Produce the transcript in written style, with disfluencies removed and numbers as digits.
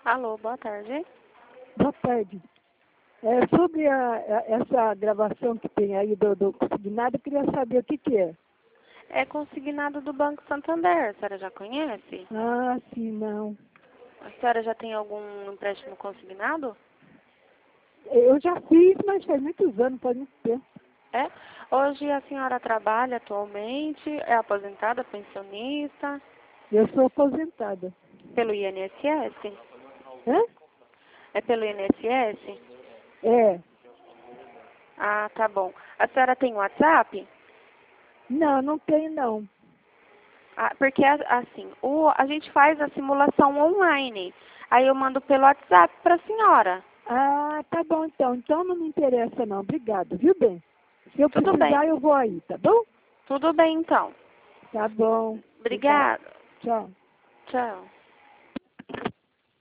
Alô, boa tarde. Boa tarde. Sobre essa gravação que tem aí do consignado, eu queria saber o que é. É consignado do Banco Santander, a senhora já conhece? Ah, sim, não. A senhora já tem algum empréstimo consignado? Eu já fiz, mas faz muitos anos, faz muito tempo. É? Hoje a senhora trabalha atualmente, é aposentada, pensionista, Eu sou aposentada. pelo INSS? Hã? É pelo INSS? É. Ah, tá bom. A senhora tem WhatsApp? Não, não tenho não. Ah, porque assim, a gente faz a simulação online. Aí eu mando pelo WhatsApp para a senhora. Ah, tá bom então. Então não me interessa não. Obrigado, viu, bem? Se eu Tudo bem. precisar, eu vou aí, tá bom? Tudo bem, então. Tá bom. Obrigado. Obrigada. Tchau. Tchau.